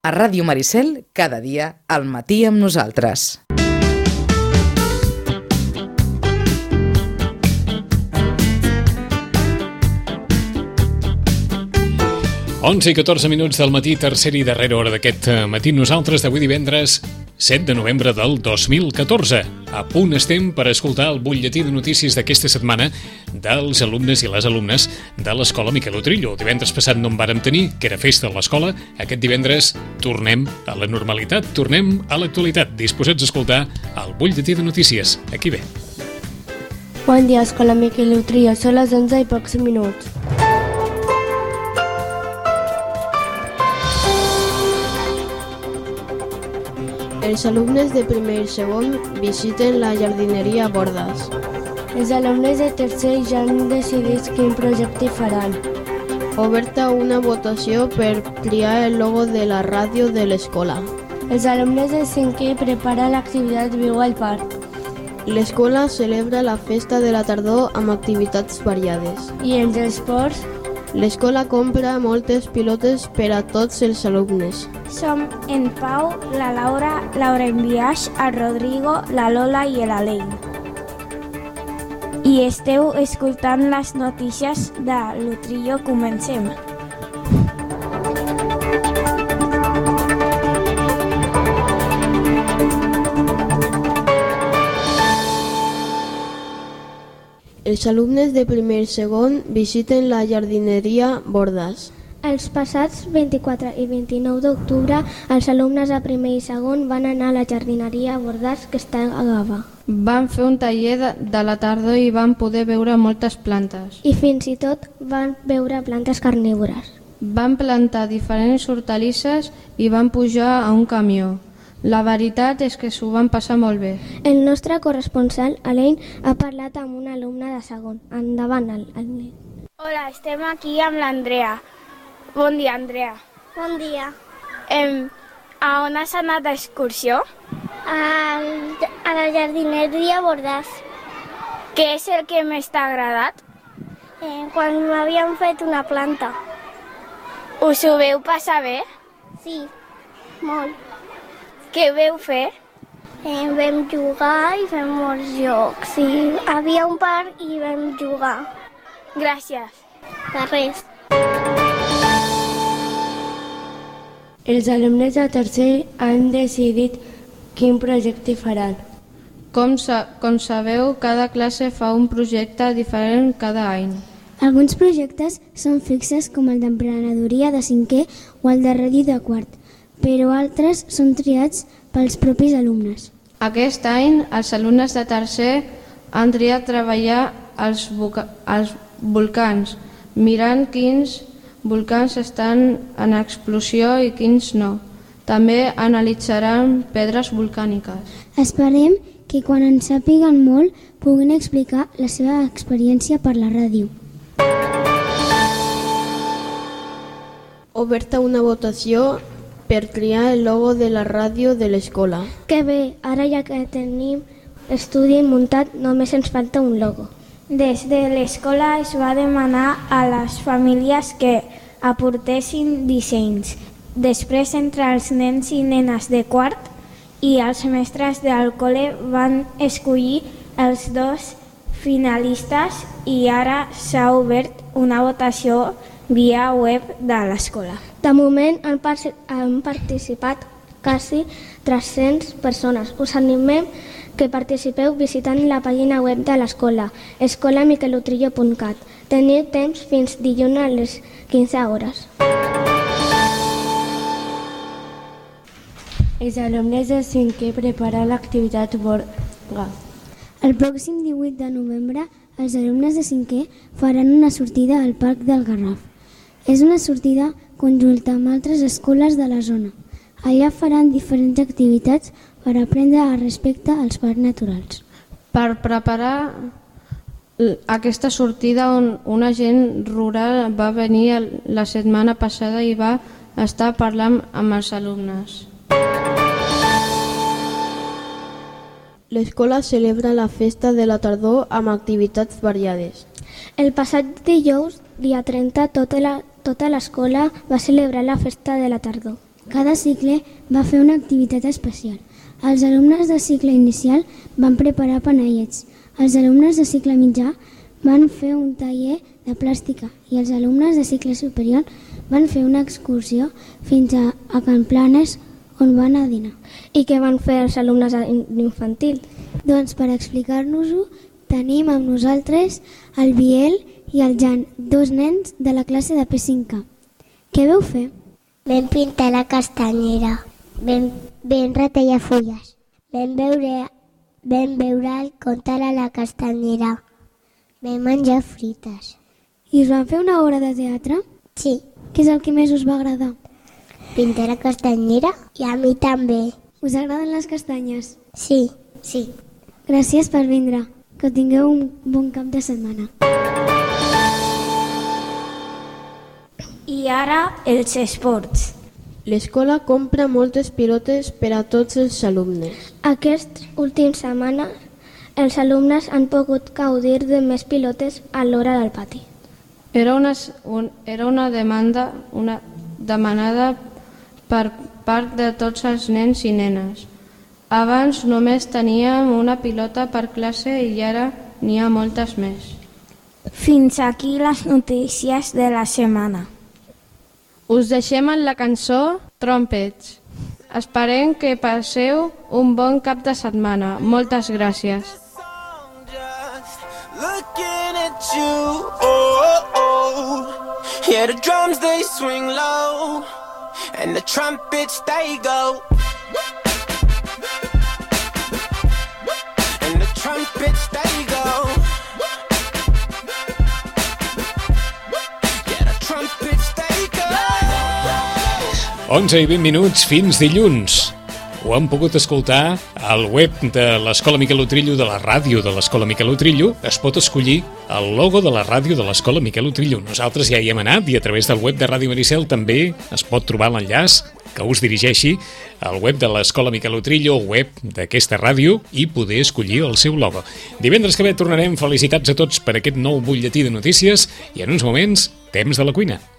A Ràdio Maricel, cada dia, al matí amb nosaltres. Onze i 14 minuts del matí, tercera i darrera hora d'aquest matí. Nosaltres d'avui divendres 7 de novembre del 2014. A punt estem per escoltar el butlletí de notícies d'aquesta setmana dels alumnes i les alumnes de l'Escola Miquel Utrillo. El divendres passat no en vàrem tenir, que era festa a l'escola. Aquest divendres tornem a la normalitat, tornem a l'actualitat. Disposats a escoltar el butlletí de notícies. Aquí ve. Bon dia, Escola Miquel Utrillo. Són les 11 i pocs minuts. Els alumnes de primer i segon visiten la jardineria Bordas. Els alumnes de tercer ja han decidit quin projecte faran. Oberta una votació per triar el logo de la ràdio de l'escola. Els alumnes de cinquè preparen l'activitat Viu al Parc. L'escola celebra la festa de la tardor amb activitats variades. I els esports? L'escola compra moltes pilotes per a tots els alumnes. Som en Pau, la Laura, Laura en Biaix, el Rodrigo, la Lola i l'Alei. I esteu escoltant les notícies de l'Utrillo. Comencem. Els alumnes de primer i segon visiten la jardineria Bordas. Els passats 24 i 29 d'octubre, els alumnes de primer i segon van anar a la jardineria Bordas, que està a Gava. Van fer un taller de la tardor i van poder veure moltes plantes. I fins i tot van veure plantes carnívores. Van plantar diferents hortalisses i van pujar a un camió. La veritat és que s'ho van passar molt bé. El nostre corresponsal, Alain, ha parlat amb un alumne de segon. Endavant, Alain. Hola, estem aquí amb l'Andrea. Bon dia, Andrea. Bon dia. A on has anat d'excursió? A la jardineria Bordas. Què és el que més t'ha agradat? Quan m'havien fet una planta. Us ho veu passar bé? Sí, molt. Què veu fer? Vam jugar i fem molts jocs. Sí, havia un parc i vam jugar. Gràcies. De res. Els alumnes de tercer han decidit quin projecte faran. Com sabeu, cada classe fa un projecte diferent cada any. Alguns projectes són fixes, com el d'emprenedoria de cinquè o el de ràdio de quart, però altres són triats pels propis alumnes. Aquest any, els alumnes de tercer han triat treballar als volcans, mirant quins volcans estan en explosió i quins no. També analitzaran pedres volcàniques. Esperem que quan en sàpiguen molt puguin explicar la seva experiència per la ràdio. Oberta una votació per triar el logo de la ràdio de l'escola. Que bé, ara ja que tenim estudi muntat, només ens falta un logo. Des de l'escola es va demanar a les famílies que aportessin dissenys. Després, entre els nens i nenes de quart i els mestres del col·le van escollir els dos finalistes i ara s'ha obert una votació via web de l'escola. De moment han participat quasi 300 persones. Us animem que participeu visitant la pàgina web de l'escola, escolamiquelutrillo.cat. Teniu temps fins dilluns a les 15 hores. Els alumnes de cinquè preparen l'activitat Borga. El pròxim 18 de novembre, els alumnes de cinquè faran una sortida al Parc del Garraf. És una sortida conjunta amb altres escoles de la zona. Allà faran diferents activitats per aprendre a respectar els parcs naturals. Per preparar aquesta sortida, un agent rural va venir la setmana passada i va estar parlant amb els alumnes. L'escola celebra la festa de la tardor amb activitats variades. El passat dijous, dia 30, tota l'escola va celebrar la festa de la tardor. Cada cicle va fer una activitat especial. Els alumnes de cicle inicial van preparar panellets. Els alumnes de cicle mitjà van fer un taller de plàstica i els alumnes de cicle superior van fer una excursió fins a Can Planes, on van a dinar. I què van fer els alumnes d'infantil? Doncs per explicar-nos-ho tenim amb nosaltres el Biel i el Jan, dos nens de la classe de P5K. Què veu fer? Vam pintar la castanyera, vam retallar fulles, vam veure el conte a la castanyera, vam menjar frites. I us van fer una obra de teatre? Sí, Què és el que més us va agradar? pintar la castanyera i a mi també. Us agraden les castanyes? Sí. Gràcies per vindre. Que tingueu un bon cap de setmana. I ara els esports. L'escola compra moltes pilotes per a tots els alumnes. Aquests últims setmanes els alumnes han pogut gaudir de més pilotes a l'hora del pati. Era una demanda demanada per part de tots els nens i nenes. Abans només teníem una pilota per classe i ara n'hi ha moltes més. Fins aquí les notícies de la setmana. Us deixem en la cançó Trumpets. Esperem que passeu un bon cap de setmana. Moltes gràcies. Looking at you, oh. Yeah, the drums they swing low, and the trumpets they go, and the trumpets they go, yeah, the trumpets they go. 11 i 20 minuts fins dilluns. Ho han pogut escoltar al web de l'Escola Miquel Utrillo, de la ràdio de l'Escola Miquel Utrillo. Es pot escollir el logo de la ràdio de l'Escola Miquel Utrillo. Nosaltres ja hi hem anat i a través del web de Ràdio Maricel també es pot trobar l'enllaç que us dirigeixi al web de l'Escola Miquel Utrillo, web d'aquesta ràdio, i poder escollir el seu logo. Divendres que ve tornarem. Felicitats a tots per aquest nou butlletí de notícies i en uns moments, temps de la cuina.